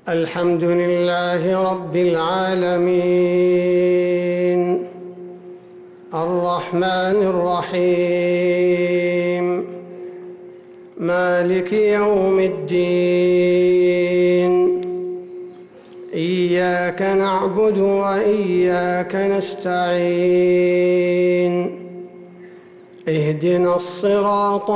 الحمد لله رب العالمين الرحمن الرحيم مالك يوم الدين إياك نعبد وإياك نستعين اهدنا الصراط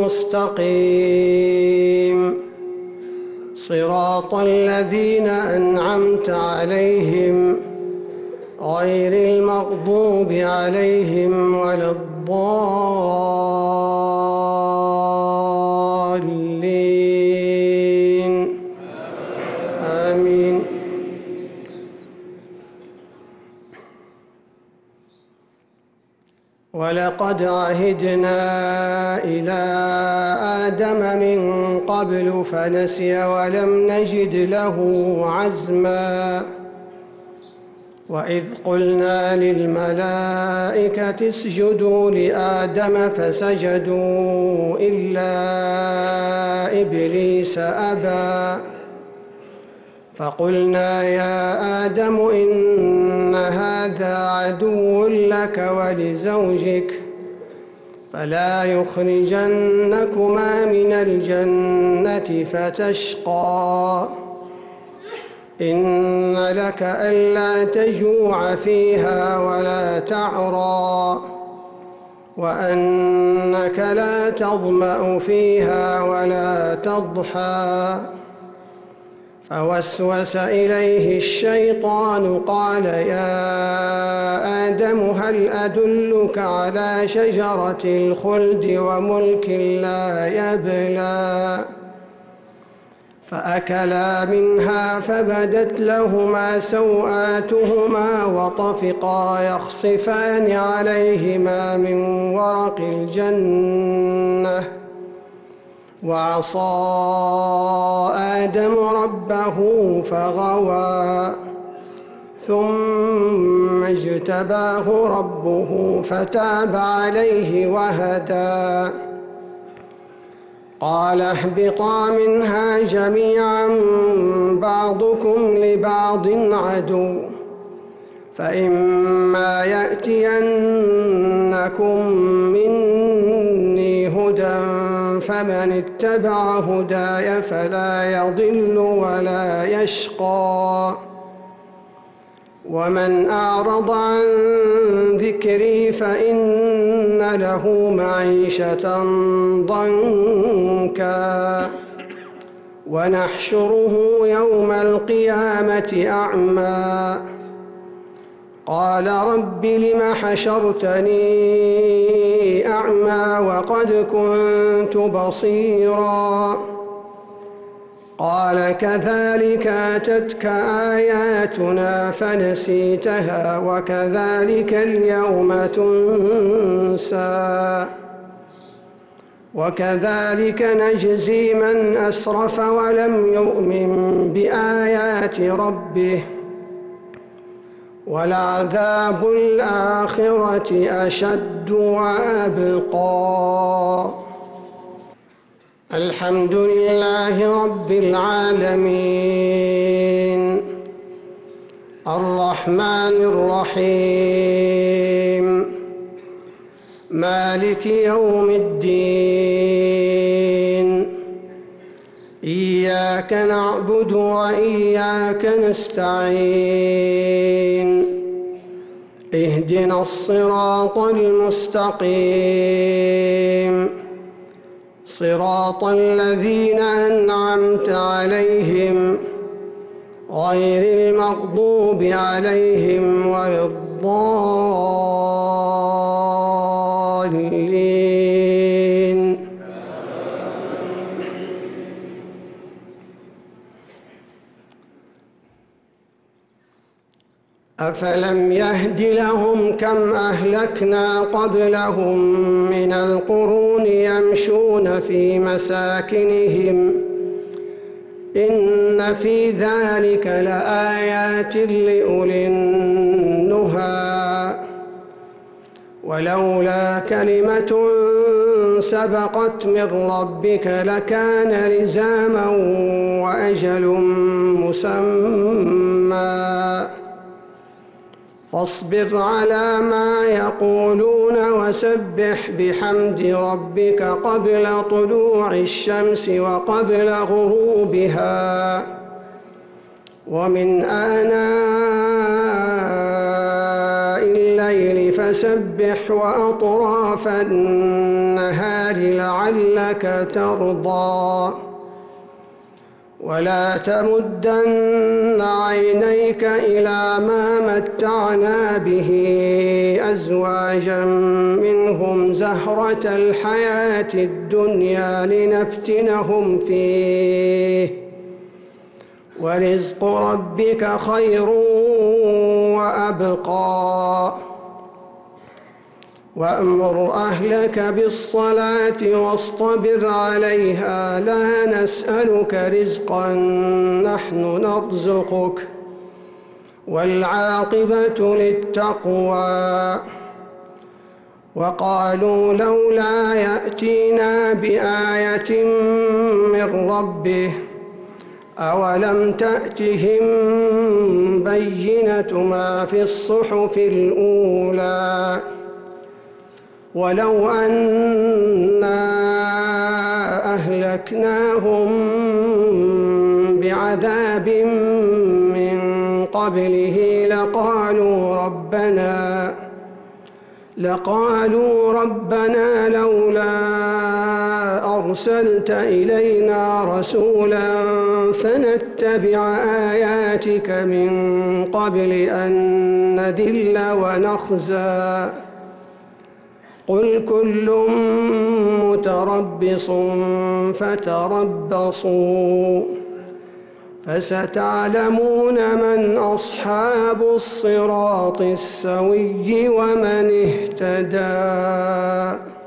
المستقيم صراط الذين أنعمت عليهم غير المغضوب عليهم ولا الضالين آمين. ولقد عهدنا إلى آدم من قبل فنسي ولم نجد له عزما وإذ قلنا للملائكة اسجدوا لآدم فسجدوا إلا إبليس أبى فقلنا يا آدم إن هذا عدو لك ولزوجك فلا يخرجنكما من الجنة فتشقى إن لك ألا تجوع فيها ولا تعرى وأنك لا تظمأ فيها ولا تضحى فوسوس إليه الشيطان قال يا آدم هل أدلك على شجرة الخلد وملك لا يبلى فأكلا منها فبدت لهما سوآتهما وطفقا يخصفان عليهما من ورق الجنة وعصى آدم ربه فغوى ثم اجتباه ربه فتاب عليه وهدى قال اهبطا منها جميعا بعضكم لبعض عدو فإما يأتينكم مني هدى فمن اتبع هداي فلا يضل ولا يشقى ومن أعرض عن ذكري فإن له معيشة ضنكا ونحشره يوم القيامة أعمى قال رب لم حشرتني أعمى وقد كنت بصيرا قال كذلك أتتك آياتنا فنسيتها وكذلك اليوم تنسى وكذلك نجزي من أسرف ولم يؤمن بآيات ربه ولعذاب الآخرة أشد وأبقى. الحمد لله رب العالمين الرحمن الرحيم مالك يوم الدين إياك نعبد وإياك نستعين اهدنا الصراط المستقيم صراط الذين أنعمت عليهم غير المغضوب عليهم ولا الضالين. أفلم يهد لهم كم أهلكنا قبلهم من القرون يمشون في مساكنهم إن في ذلك لآيات لأولي النهى ولولا كلمة سبقت من ربك لكان لزاما وأجل مسمى فاصبر على ما يقولون وسبح بحمد ربك قبل طلوع الشمس وقبل غروبها ومن آناء الليل فسبح وأطراف النهار لعلك ترضى ولا تمدن عينيك إلى ما متعنا به أزواجا منهم زهرة الحياة الدنيا لنفتنهم فيه ورزق ربك خير وأبقى وأمر أهلك بالصلاة واصطبر عليها لا نسألك رزقا نحن نرزقك والعاقبة للتقوى وقالوا لولا يأتينا بآية من ربه أولم تأتهم بينة ما في الصحف الأولى ولو أنا أهلكناهم بعذاب من قبله لقالوا ربنا لولا أرسلت إلينا رسولا فنتبع آياتك من قبل أن نذل ونخزى قل كل متربص فتربصوا فستعلمون من أصحاب الصراط السوي ومن اهتدى